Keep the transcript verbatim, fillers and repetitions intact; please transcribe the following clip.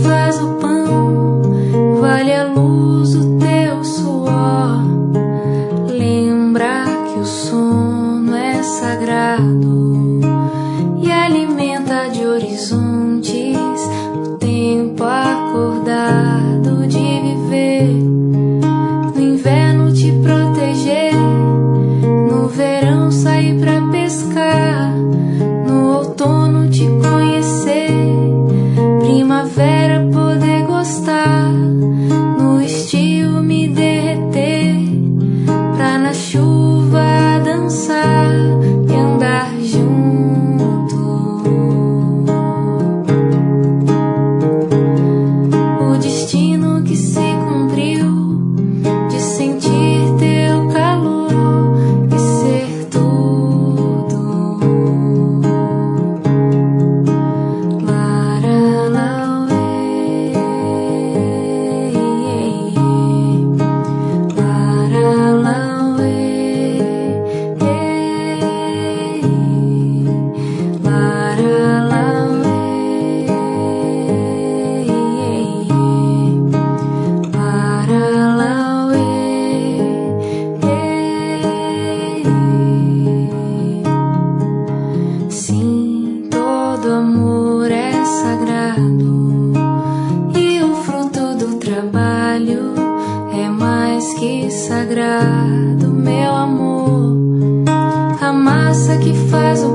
faz o pão, vale a luz do teu suor. Lembra que o sono é sagrado e alimenta de horizontes o tempo acordado de viver. No inverno te proteger, no verão sair pra pescar, no outono te conhecer, primavera poder gostar, no estio me derreter, pra na chuva dançar e andar junto. O destino que se cumpriu de sentir teu calor e ser tudo. Laralauê, laralauê, sim, todo amor é sagrado e o fruto do trabalho é mais que sagrado, meu amor. A massa que faz o